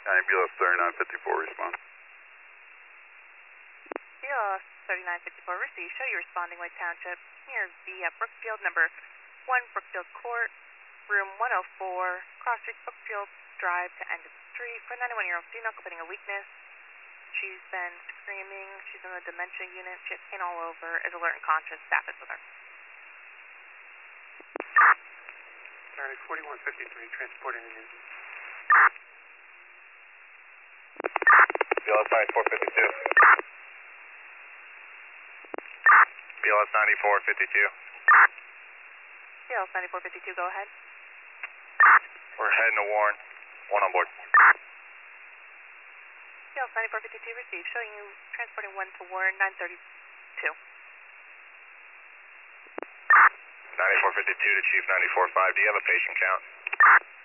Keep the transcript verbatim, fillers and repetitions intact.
Ambulance thirty-nine fifty-four, respond. Ambulance thirty-nine fifty-four, receive. Show you responding White Township. Near the uh, Brookfield, number one Brookfield Court, room one oh four, cross street Brookfield Drive to end of the street. For a ninety-one-year-old female complaining of weakness. She's been screaming. She's in the dementia unit. She has pain all over. Is alert and conscious. Staff is with her. Sorry, forty-one fifty-three, transporting the Newton. B L S ninety-four fifty-two. B L S ninety-four fifty-two. B L S ninety-four fifty-two, go ahead. We're heading to Warren. One on board. B L S ninety-four fifty-two, receive. Showing you transporting one to Warren, nine thirty-two. ninety-four fifty-two to Chief ninety-four five. Do you have a patient count?